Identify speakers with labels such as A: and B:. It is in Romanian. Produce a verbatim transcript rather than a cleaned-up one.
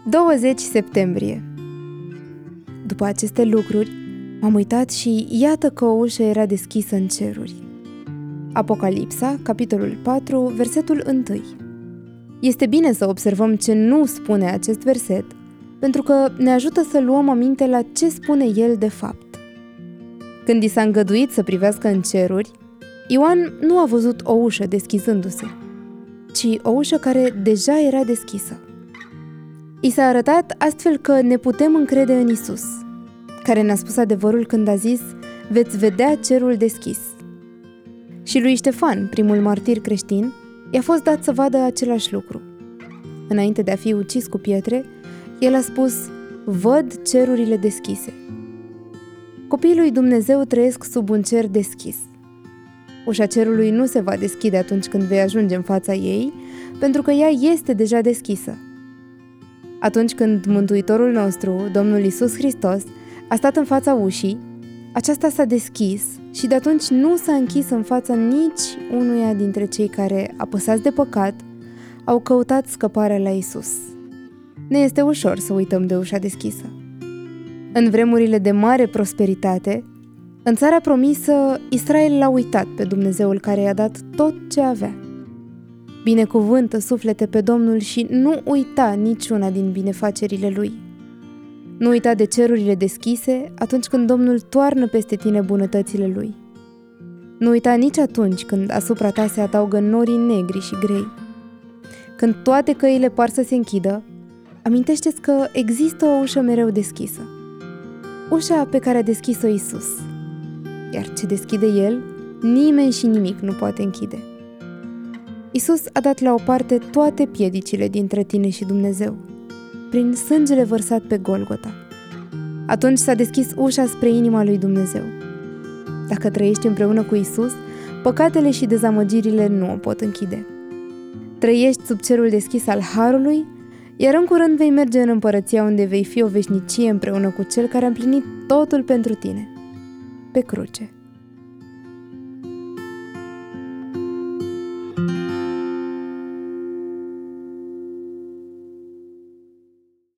A: douăzeci septembrie. După aceste lucruri, m-am uitat și iată că o ușă era deschisă în ceruri. Apocalipsa, capitolul patru, versetul unu. Este bine să observăm ce nu spune acest verset, pentru că ne ajută să luăm aminte la ce spune el de fapt. Când i s-a îngăduit să privească în ceruri, Ioan nu a văzut o ușă deschizându-se, ci o ușă care deja era deschisă. I s-a arătat astfel că ne putem încrede în Isus, care ne-a spus adevărul când a zis: veți vedea cerul deschis. Și lui Ștefan, primul martir creștin, i-a fost dat să vadă același lucru. Înainte de a fi ucis cu pietre, el a spus: văd cerurile deschise. Copiii lui Dumnezeu trăiesc sub un cer deschis. Ușa cerului nu se va deschide atunci când vei ajunge în fața ei, pentru că ea este deja deschisă. Atunci când Mântuitorul nostru, Domnul Iisus Hristos, a stat în fața ușii, aceasta s-a deschis și de atunci nu s-a închis în fața nici unuia dintre cei care, apăsați de păcat, au căutat scăparea la Iisus. Ne este ușor să uităm de ușa deschisă. În vremurile de mare prosperitate, în țara promisă, Israel l-a uitat pe Dumnezeul care i-a dat tot ce avea. Binecuvântă suflete pe Domnul și nu uita niciuna din binefacerile Lui. Nu uita de cerurile deschise atunci când Domnul toarnă peste tine bunătățile Lui. Nu uita nici atunci când asupra ta se adaugă norii negri și grei. Când toate căile par să se închidă, amintește-ți că există o ușă mereu deschisă. Ușa pe care a deschis-o Isus. Iar ce deschide El, nimeni și nimic nu poate închide. Isus a dat la o parte toate piedicile dintre tine și Dumnezeu, prin sângele vărsat pe Golgota. Atunci s-a deschis ușa spre inima lui Dumnezeu. Dacă trăiești împreună cu Isus, păcatele și dezamăgirile nu o pot închide. Trăiești sub cerul deschis al Harului, iar în curând vei merge în împărăția unde vei fi o veșnicie împreună cu Cel care a împlinit totul pentru tine, pe cruce.